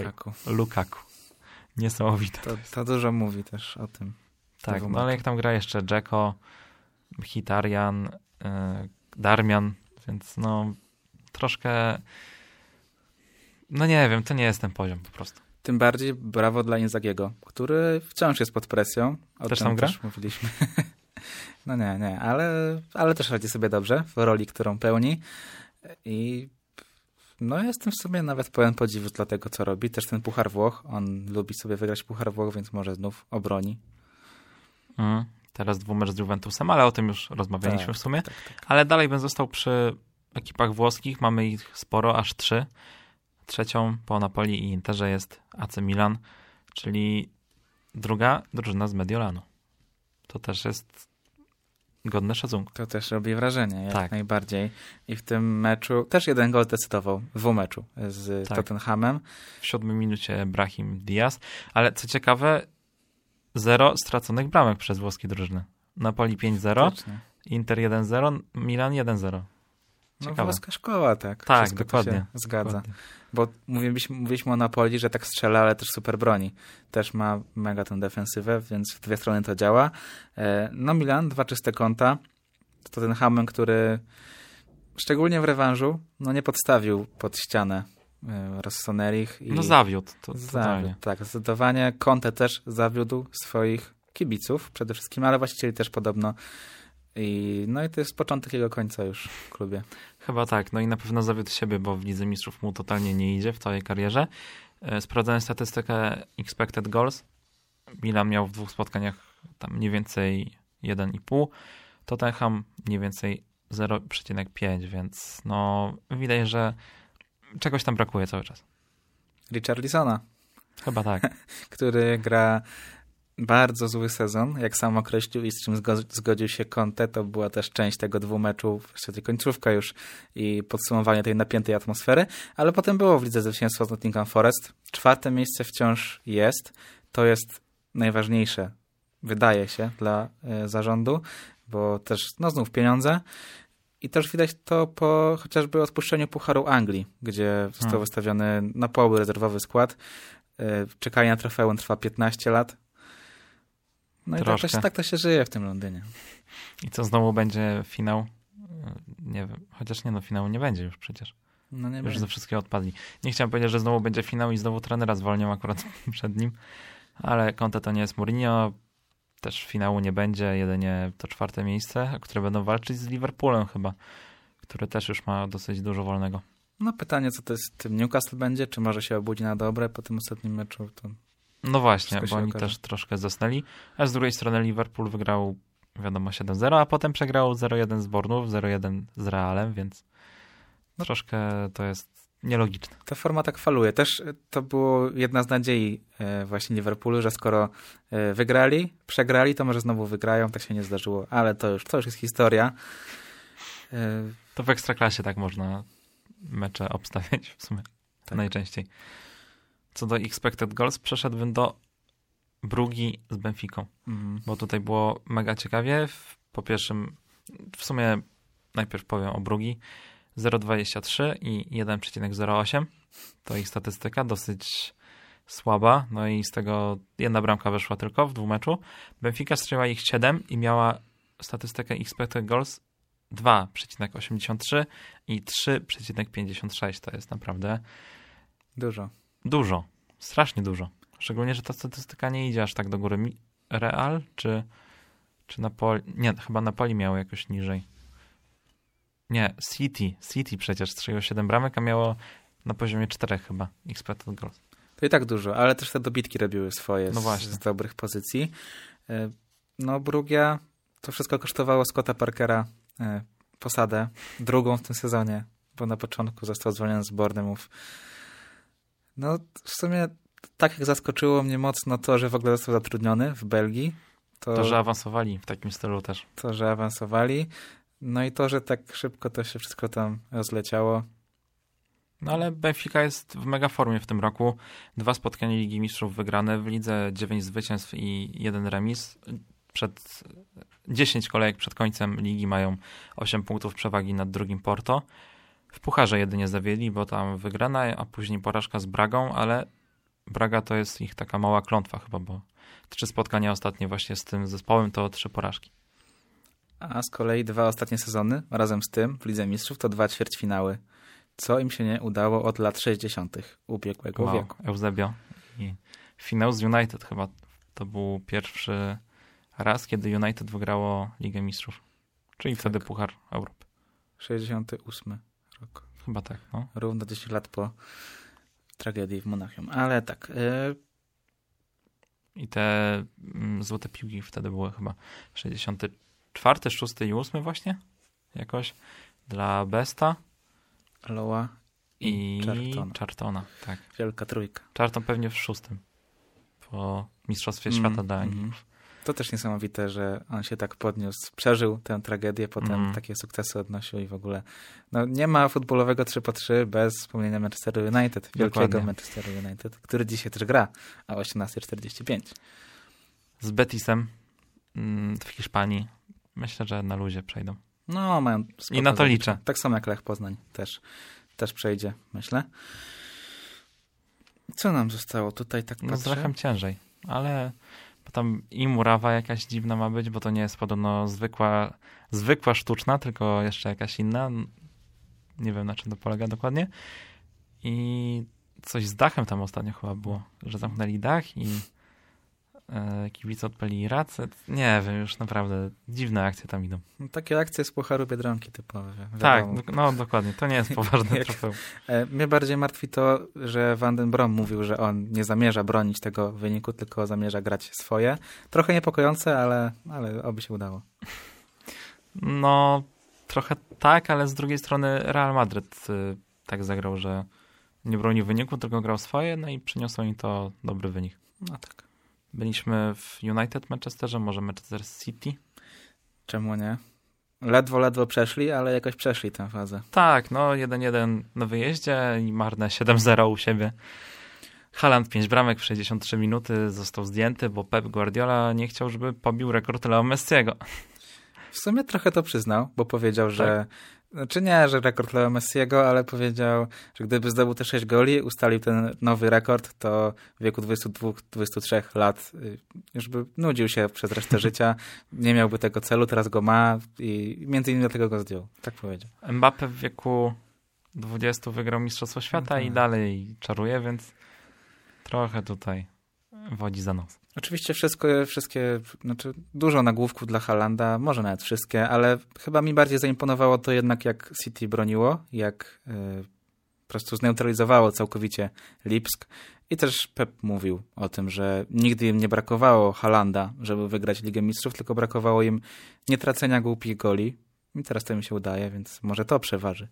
Niesamowite. To dużo mówi też o tym. Tak, no ale jak tam gra jeszcze Dzeko, Mkhitaryan, Darmian, więc troszkę nie wiem, to nie jest ten poziom po prostu. Tym bardziej brawo dla Inzagiego, który wciąż jest pod presją. O też tym tam gra? też mówiliśmy. No nie, ale też radzi sobie dobrze w roli, którą pełni. I jestem w sumie nawet pełen podziwu dla tego, co robi. Też ten Puchar Włoch, on lubi sobie wygrać Puchar Włoch, więc może znów obroni. Teraz 2 mecz z Juventusem, ale o tym już rozmawialiśmy w sumie. Tak. Ale dalej bym został przy ekipach włoskich. Mamy ich sporo, aż 3. Trzecią po Napoli i Interze jest AC Milan, czyli druga drużyna z Mediolanu. To też jest godne szacunku. To też robi wrażenie, jak tak. najbardziej. I w tym meczu też 1 gol decydował, w meczu z Tottenhamem. W 7 minucie Brahim Diaz, ale co ciekawe 0 straconych bramek przez włoskie drużyny. Napoli 5-0, Inter 1-0, Milan 1-0. No włoska szkoła, tak. Tak, Wszystko dokładnie. To się zgadza. Dokładnie. Bo mówiliśmy o Napoli, że tak strzela, ale też super broni. Też ma mega tę defensywę, więc w dwie strony to działa. No Milan, 2 czyste kąta. To ten Hammem, który szczególnie w rewanżu nie podstawił pod ścianę Rossoneri. No zawiódł. Totalnie. Tak, zdecydowanie. Conte też zawiódł swoich kibiców przede wszystkim, ale właścicieli też podobno. I to jest początek jego końca już w klubie. Chyba tak. No i na pewno zawiódł siebie, bo w Lidze Mistrzów mu totalnie nie idzie w całej karierze. Sprawdzałem statystykę expected goals. Milan miał w 2 spotkaniach tam mniej więcej 1,5. Tottenham mniej więcej 0,5, więc widać, że czegoś tam brakuje cały czas. Richarlisona. Chyba tak. Który gra bardzo zły sezon, jak sam określił i z czym zgodził się Conte, to była też część tego 2 meczów, właściwie końcówka już i podsumowanie tej napiętej atmosfery, ale potem było w lidze zwycięstwo z Nottingham Forest. 4. miejsce wciąż jest. To jest najważniejsze, wydaje się, dla zarządu, bo też znów pieniądze. I też widać to po chociażby odpuszczeniu Pucharu Anglii, gdzie został wystawiony na poły rezerwowy skład. Czekanie na trofeum trwa 15 lat. No i tak to się żyje w tym Londynie. I co, znowu będzie finał? Nie wiem, chociaż finału nie będzie już przecież. Nie już ze wszystkiego odpadli. Nie chciałem powiedzieć, że znowu będzie finał i znowu trenera zwolnią akurat przed nim, ale Conte to nie jest Mourinho, też finału nie będzie, jedynie to 4. miejsce, które będą walczyć z Liverpoolem chyba, który też już ma dosyć dużo wolnego. No pytanie, co to jest tym Newcastle będzie, czy może się obudzi na dobre po tym ostatnim meczu, to... No właśnie, bo oni też troszkę zasnęli, a z drugiej strony Liverpool wygrał, wiadomo, 7-0, a potem przegrał 0-1 z Bournemouth, 0-1 z Realem, więc troszkę to jest nielogiczne. Ta forma tak faluje. Też to było jedna z nadziei właśnie Liverpoolu, że skoro przegrali, to może znowu wygrają, tak się nie zdarzyło, ale to już jest historia. To w Ekstraklasie tak można mecze obstawiać w sumie najczęściej. Co do expected goals, przeszedłbym do Brugi z Benficą, bo tutaj było mega ciekawie. Po pierwszym, w sumie najpierw powiem o Brugi, 0,23 i 1,08. To ich statystyka, dosyć słaba, no i z tego 1 bramka weszła tylko w 2 meczu. Benfica strzeliła ich 7 i miała statystykę expected goals 2,83 i 3,56. To jest naprawdę dużo, strasznie dużo. Szczególnie, że ta statystyka nie idzie aż tak do góry. Real czy Napoli? Nie, chyba Napoli miało jakoś niżej. Nie, City przecież strzeliło 7 bramek, a miało na poziomie 4 chyba expected goals. To i tak dużo, ale też te dobitki robiły swoje z dobrych pozycji. No Brugia, to wszystko kosztowało Scotta Parkera posadę, 2. w tym sezonie, bo na początku został zwolniony z Bournemouth. No w sumie tak jak zaskoczyło mnie mocno to, że w ogóle został zatrudniony w Belgii. To, że awansowali w takim stylu też. To, że awansowali. No i to, że tak szybko to się wszystko tam rozleciało. No ale Benfica jest w mega formie w tym roku. 2 spotkania Ligi Mistrzów wygrane, w lidze 9 zwycięstw i 1 remis. 10 kolejek przed końcem ligi mają 8 punktów przewagi nad drugim Porto. W pucharze jedynie zawiedli, bo tam wygrana, a później porażka z Bragą, ale Braga to jest ich taka mała klątwa chyba, bo 3 spotkania ostatnie właśnie z tym zespołem to 3 porażki. A z kolei 2 ostatnie sezony, razem z tym w Lidze Mistrzów, to 2 ćwierćfinały, co im się nie udało od lat 60. ubiegłego wieku. Eusebio. I finał z United chyba. To był pierwszy raz, kiedy United wygrało Ligę Mistrzów. Czyli wtedy Puchar Europy. 68 rok. Chyba tak, no. Równo 10 lat po tragedii w Monachium. Ale tak. I te złote piłki wtedy były chyba 64, 6 i 8 właśnie. Jakoś. Dla Besta. Loa i Chartona. Tak. Wielka trójka. Charton pewnie w 6. Po Mistrzostwie Świata dla Anglików. To też niesamowite, że on się tak podniósł, przeżył tę tragedię, potem takie sukcesy odnosił i w ogóle no, nie ma futbolowego 3x3 bez wspomnienia Manchesteru United, wielkiego Manchesteru United, który dzisiaj też gra o 18:45. Z Betisem w Hiszpanii Myślę, że na luzie przejdą. No, mają I na to liczę. Tak samo jak Lech Poznań też przejdzie, myślę. Co nam zostało tutaj, tak patrzę? No z Lechem ciężej, ale tam i murawa jakaś dziwna ma być, bo to nie jest podobno zwykła sztuczna, tylko jeszcze jakaś inna. Nie wiem, na czym to polega dokładnie. I coś z dachem tam ostatnio chyba było, że zamknęli dach i kibice odpalili racet. Nie wiem, już naprawdę dziwne akcje tam idą. No, takie akcje z Pucharu Biedronki typowe. Tak, no dokładnie. To nie jest poważne trofeum. Mnie bardziej martwi to, że Van den Brom mówił, że on nie zamierza bronić tego wyniku, tylko zamierza grać swoje. Trochę niepokojące, ale oby się udało. No, trochę tak, ale z drugiej strony Real Madryt tak zagrał, że nie bronił wyniku, tylko grał swoje, no i przyniosło im to dobry wynik. No tak. Byliśmy w United Manchesterze, może Manchester City. Czemu nie? Ledwo przeszli, ale jakoś przeszli tę fazę. Tak, no 1-1 na wyjeździe i marne 7-0 u siebie. Haaland 5 bramek w 63 minuty został zdjęty, bo Pep Guardiola nie chciał, żeby pobił rekord Leo Messiego. W sumie trochę to przyznał, bo powiedział, że znaczy nie, że rekord Leo Messiego, ale powiedział, że gdyby zdobył te 6 goli, ustalił ten nowy rekord, to w wieku 22-23 lat już by nudził się przez resztę życia, nie miałby tego celu, teraz go ma i między innymi dlatego go zdjął. Tak powiedział. Mbappé w wieku 20 wygrał Mistrzostwo Świata i dalej czaruje, więc trochę tutaj wodzi za nos. Oczywiście wszystkie, znaczy dużo nagłówków dla Haalanda, może nawet wszystkie, ale chyba mi bardziej zaimponowało to jednak, jak City broniło, jak po prostu zneutralizowało całkowicie Lipsk. I też Pep mówił o tym, że nigdy im nie brakowało Haalanda, żeby wygrać Ligę Mistrzów, tylko brakowało im nietracenia głupich goli. I teraz to im się udaje, więc może to przeważy.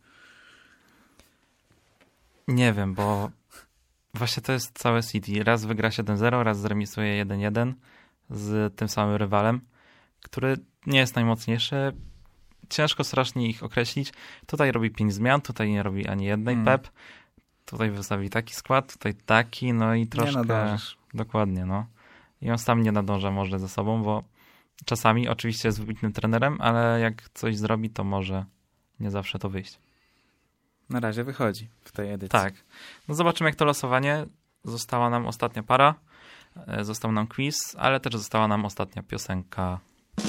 Nie wiem, bo właśnie to jest całe City. Raz wygra 7-0, raz zremisuje 1-1 z tym samym rywalem, który nie jest najmocniejszy. Ciężko strasznie ich określić. Tutaj robi 5 zmian, tutaj nie robi ani jednej Pep. Tutaj wystawi taki skład, tutaj taki, no i troszkę... Dokładnie, no. I on sam nie nadąża może ze sobą, bo czasami oczywiście jest wybitnym trenerem, ale jak coś zrobi, to może nie zawsze to wyjść. Na razie wychodzi w tej edycji. Tak. No zobaczymy, jak to losowanie. Została nam ostatnia para, został nam quiz, ale też została nam ostatnia piosenka.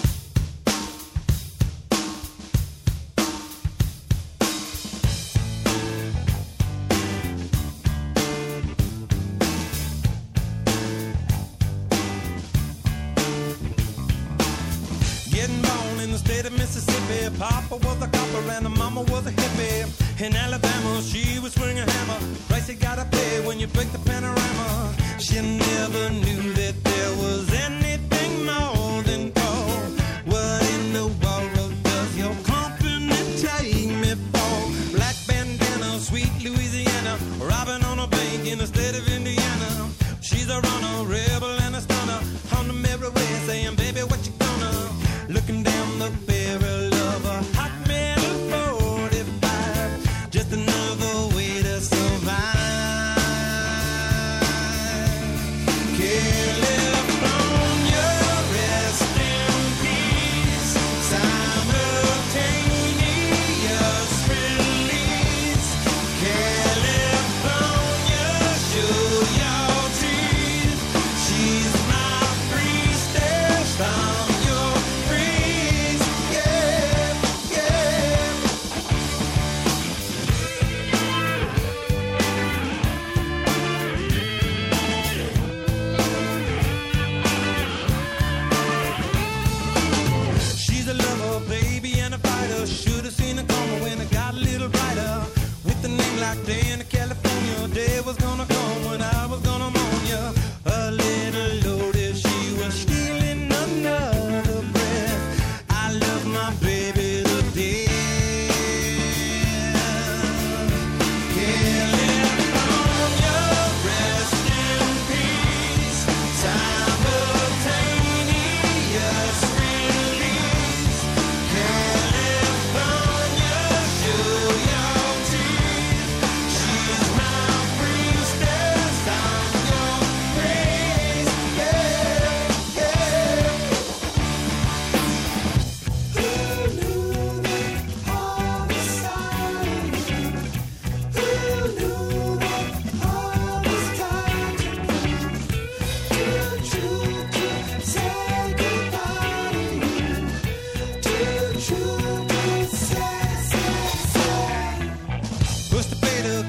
Papa was a copper and the mama was a hippie. In Alabama, she was swinging a hammer. Price you gotta pay when you break the panorama. She never knew that there was anything more than gold. What in the world does your company take me for? Black bandana, sweet Louisiana, robbing on a bank in the state of Indiana. She's a runner, rebel and a stunner. On the merry way saying, baby, what you gonna? Looking down the barrel of a hot metal 45, just another way to survive. California, rest in peace. Simultaneous release. California, show your teeth. She's my priestess. I'm your priest. Yeah, yeah. She's a lover, baby, and a fighter. Should have seen her coming when it got a little brighter. With a name like Dana, California, day was gonna come when I was gonna mourn ya. A little loaded, she was stealing another breath. I love my baby to death. California, rest in peace. Simultaneous release. California, show your teeth. She's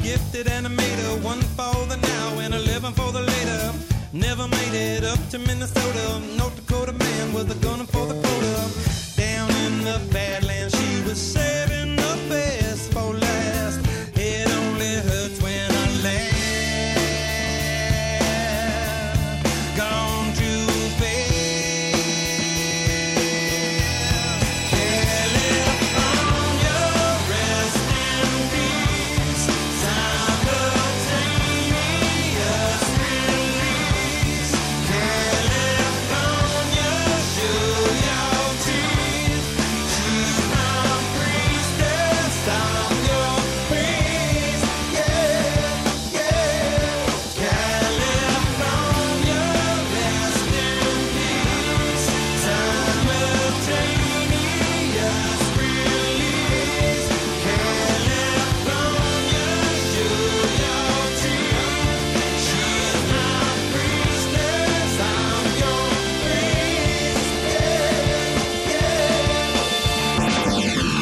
gifted animator, one for the now and 11 for the later. Never made it up to Minnesota. North Dakota man with a gun for the quota. Down in the Badlands, she was saving the best for last. It only hurts when I laugh. Gone too fast. California, rest in peace. Simultaneous release. California, show your teeth. She's my priestess, I'm your priest. Yeah, yeah. California, rest in peace. Simultaneous release. California, show your teeth. She's my priestess, I'm your priest. Yeah, yeah.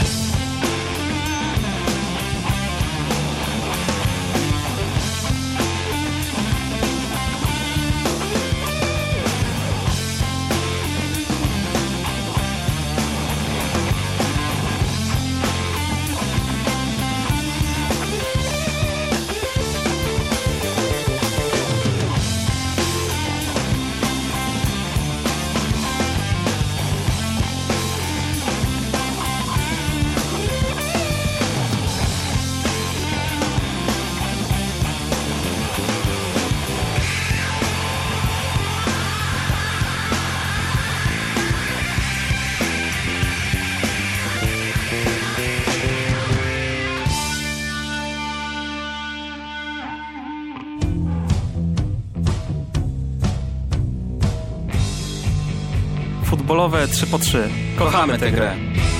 Futbolowe 3x3. Kochamy tę grę.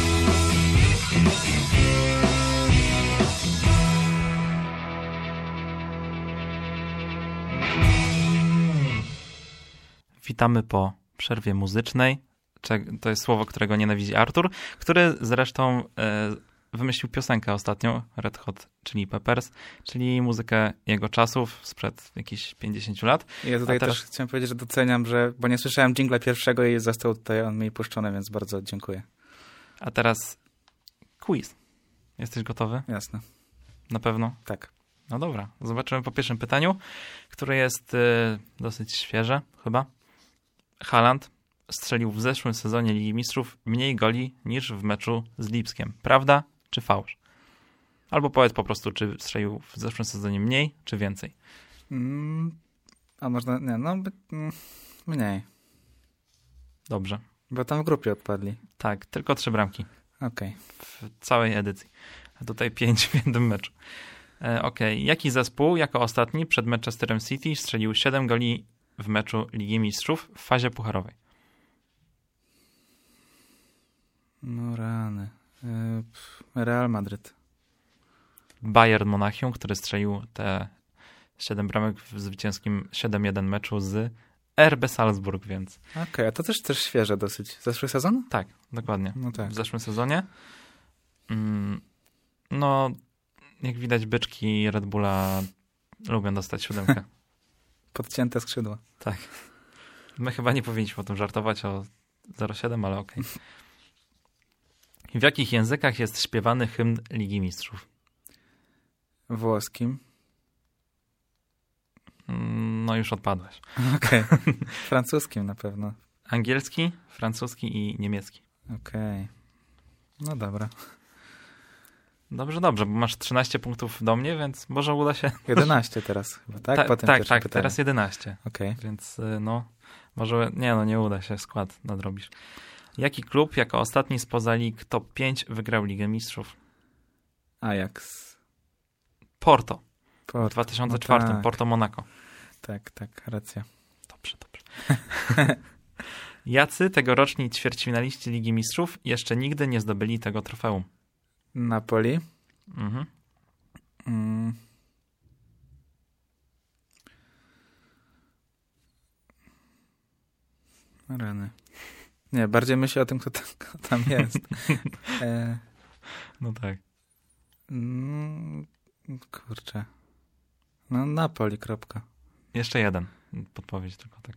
Witamy po przerwie muzycznej. To jest słowo, którego nienawidzi Artur, który zresztą wymyślił piosenkę ostatnio, Red Hot Chili Peppers, czyli muzykę jego czasów sprzed jakichś 50 lat. Ja tutaj też chciałem powiedzieć, że doceniam, bo nie słyszałem dżingla pierwszego i został tutaj on mi puszczony, więc bardzo dziękuję. A teraz quiz. Jesteś gotowy? Jasne. Na pewno? Tak. No dobra, zobaczymy po pierwszym pytaniu, które jest dosyć świeże chyba. Haaland strzelił w zeszłym sezonie Ligi Mistrzów mniej goli niż w meczu z Lipskiem. Prawda czy fałsz? Albo powiedz po prostu, czy strzelił w zeszłym sezonie mniej, czy więcej. A można... Nie, mniej. Dobrze. Bo tam w grupie odpadli. Tak, tylko 3 bramki. Okej. W całej edycji. A tutaj 5 w jednym meczu. Okej. Jaki zespół jako ostatni przed Manchesterem City strzelił 7 goli w meczu Ligi Mistrzów w fazie pucharowej? No rany. Real Madryt. Bayern Monachium, który strzelił te 7 bramek w zwycięskim 7-1 meczu z RB Salzburg, więc... Okej, a to też świeże dosyć. Zeszły sezon? Tak, dokładnie. No tak. W zeszłym sezonie. No, jak widać, byczki Red Bulla lubią dostać 7. Podcięte skrzydła. Tak. My chyba nie powinniśmy o tym żartować, o 0,7, ale okej. W jakich językach jest śpiewany hymn Ligi Mistrzów? Włoskim. No już odpadłeś. Okej. Francuskim na pewno. Angielski, francuski i niemiecki. Okej. No dobra. Dobrze, bo masz 13 punktów do mnie, więc może uda się... 11 teraz chyba, tak? Po tym tak, pierwszym pytaniu. teraz 11. Okej. Więc może... Nie uda się, skład nadrobisz. Jaki klub jako ostatni spoza lig top 5 wygrał Ligę Mistrzów? Ajax. Porto. W 2004. No tak. Porto Monaco. Tak, racja. Dobrze. Jacy tegoroczni ćwierćfinaliści Ligi Mistrzów jeszcze nigdy nie zdobyli tego trofeum? Napoli. Mhm. Rany. Nie, bardziej myślę o tym, kto tam jest. No tak. Kurczę. No Napoli, kropka. Jeszcze jeden. Podpowiedź tylko tak.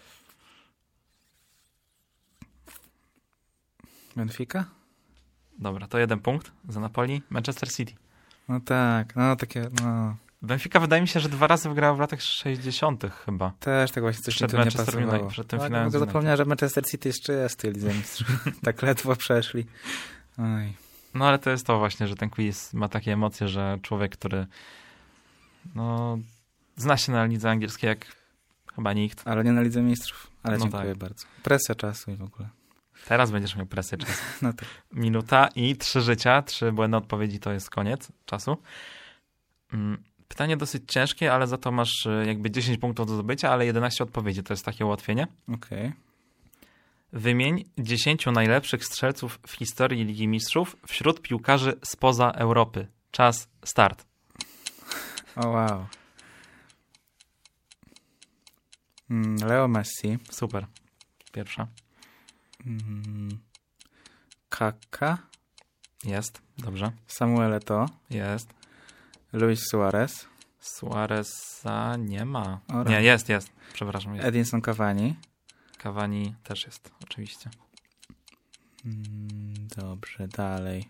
Benfica? Dobra, to 1 punkt za Napoli. Manchester City. No tak, no takie, no... Benfica wydaje mi się, że 2 razy wygrała w latach 60. chyba. Też tak właśnie coś mi Przed tu nie Manchester pasowało. United, przed tym Tak, finałem bo z zapomniałem, że Manchester City jeszcze jest w tej Lidze Mistrzów. Tak ledwo przeszli. Oj. No ale to jest to właśnie, że ten quiz ma takie emocje, że człowiek, który no zna się na lidze angielskiej jak chyba nikt. Ale nie na Lidze Mistrzów. Ale No dziękuję tak. bardzo. Presja czasu i w ogóle. Teraz będziesz miał presję czasu. No tak. Minuta i 3 życia, 3 błędne odpowiedzi to jest koniec czasu. Pytanie dosyć ciężkie, ale za to masz jakby 10 punktów do zdobycia, ale 11 odpowiedzi. To jest takie ułatwienie. Okej. Wymień 10 najlepszych strzelców w historii Ligi Mistrzów wśród piłkarzy spoza Europy. Czas, start. O wow. Leo Messi. Super. Pierwsza. Kaka. Jest. Dobrze. Samuel Eto'o. Jest. Luis Suarez. Suareza nie ma. Ora. Nie, jest. Przepraszam. Jest. Edinson Cavani. Cavani też jest, oczywiście. Dobrze, dalej.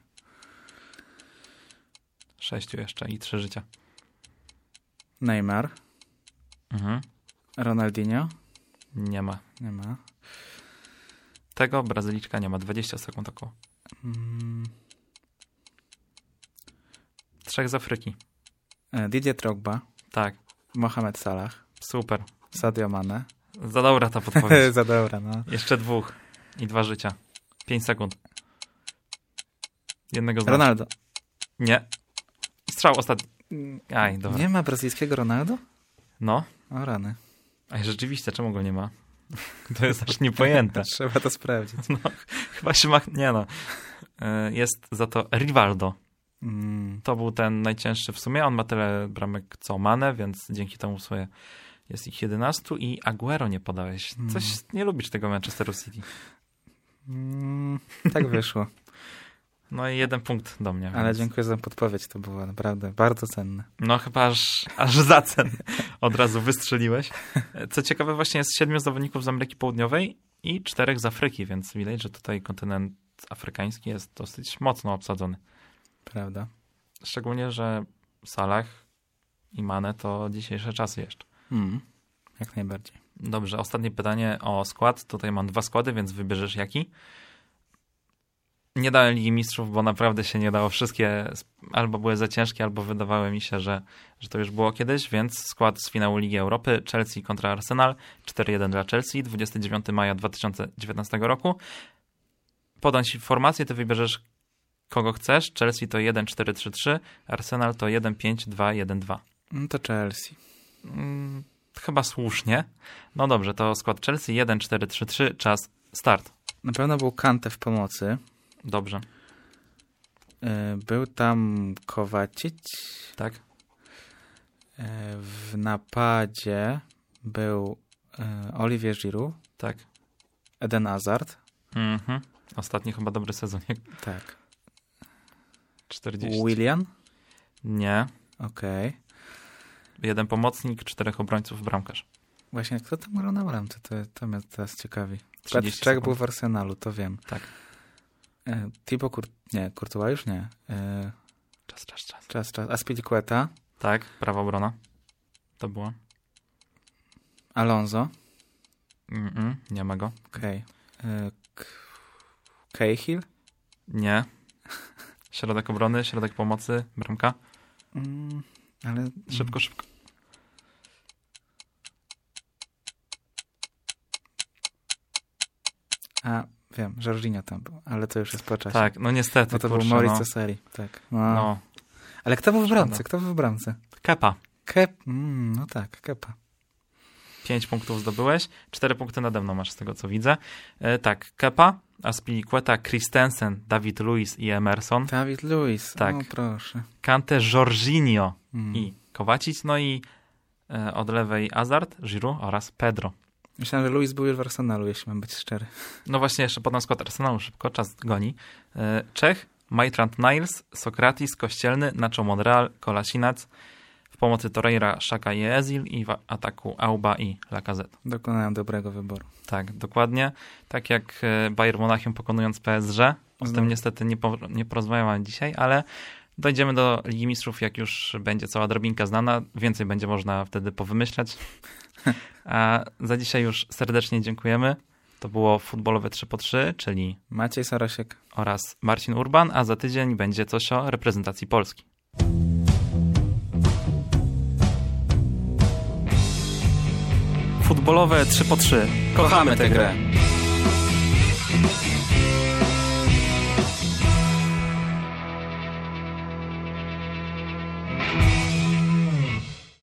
6 jeszcze i 3 życia. Neymar. Mhm. Ronaldinho. Nie ma. Nie ma. Tego Brazylijczyka nie ma. 20 sekund około. 3 z Afryki. Didier Drogba. Tak. Mohamed Salah. Super. Sadio Mane. Za dobra ta podpowiedź. Za dobra, no. Jeszcze 2 i 2 życia. 5 sekund. Jednego znasz. Ronaldo. Nie. Strzał ostatni. Aj, dobra. Nie ma brazylijskiego Ronaldo? No. O rany. Aj, rzeczywiście, czemu go nie ma? To jest aż niepojęte. Trzeba to sprawdzić. No, chyba się nie no. Jest za to Rivaldo. To był ten najcięższy w sumie. On ma tyle bramek co Mane, więc dzięki temu sobie jest ich 11 i Aguero nie podałeś. Coś nie lubisz tego Manchesteru City. Tak wyszło. No i 1 punkt do mnie. Ale więc... dziękuję za podpowiedź. To było naprawdę bardzo cenne. No chyba aż za cen od razu wystrzeliłeś. Co ciekawe, właśnie jest 7 zawodników z Ameryki Południowej i 4 z Afryki, więc widać, że tutaj kontynent afrykański jest dosyć mocno obsadzony. Prawda. Szczególnie, że Salah i Mane to dzisiejsze czasy jeszcze. Jak najbardziej. Dobrze, ostatnie pytanie o skład. Tutaj mam 2 składy, więc wybierzesz jaki. Nie dałem Ligi Mistrzów, bo naprawdę się nie dało. Wszystkie albo były za ciężkie, albo wydawało mi się, że to już było kiedyś, więc skład z finału Ligi Europy Chelsea kontra Arsenal 4-1 dla Chelsea 29 maja 2019 roku. Podam ci informację, ty wybierzesz kogo chcesz. Chelsea to 1-4-3-3, Arsenal to 1-5-2-1-2. No to Chelsea. Chyba słusznie. No dobrze, to skład Chelsea 1-4-3-3, czas, start. Na pewno był Kante w pomocy. Dobrze. Był tam Kovacic. Tak. W napadzie był Olivier Giroud. Tak. Eden Hazard. Ostatni chyba dobry sezon. Tak. 40. Willian. Nie. Okej. 1 pomocnik, 4 obrońców, bramkarz. Właśnie, kto tam grał na bramce? To mnie teraz ciekawi. 30 Czech sekund. był w Arsenalu, to wiem. Tak. Thibaut Courtois już nie. Czas. Azpilicueta. Tak, prawa obrona. To było. Alonso. Nie ma go. Okej. Cahill. Nie. Środek obrony, środek pomocy, bramka. Ale... Szybko. A, wiem, Jorginho tam był, ale to już jest po czasie. Tak, no niestety. No to kurczę, był Maurizio Sarri, tak. No. Ale kto był w bramce? Kepa. No tak, Kepa. 5 punktów zdobyłeś, 4 punkty nade mną masz z tego, co widzę. Tak, Kepa, Azpilicueta, Christensen, David Luiz i Emerson. David Luiz, tak. O proszę. Kante, Jorginho i Kovacic, no i od lewej Hazard, Giroud oraz Pedro. Myślałem, że Luiz był już w Arsenalu, jeśli mam być szczery. No właśnie, jeszcze podam skład Arsenalu szybko, czas goni. Czech, Maitrand Niles, Sokratis, Kościelny, Nacho Monreal, Kolasinac, w pomocy Torreira, Xhaka i Özil i w ataku Auba i Lacazette. Dokonałem dobrego wyboru. Tak, dokładnie. Tak jak Bayern Monachium pokonując PSG. O tym niestety nie porozmawiamy dzisiaj, ale dojdziemy do Ligi Mistrzów, jak już będzie cała drabinka znana. Więcej będzie można wtedy powymyślać. A za dzisiaj już serdecznie dziękujemy. To było futbolowe 3x3, czyli Maciej Sarasiek oraz Marcin Urban, a za tydzień będzie coś o reprezentacji Polski. Futbolowe 3x3. Kochamy tę grę.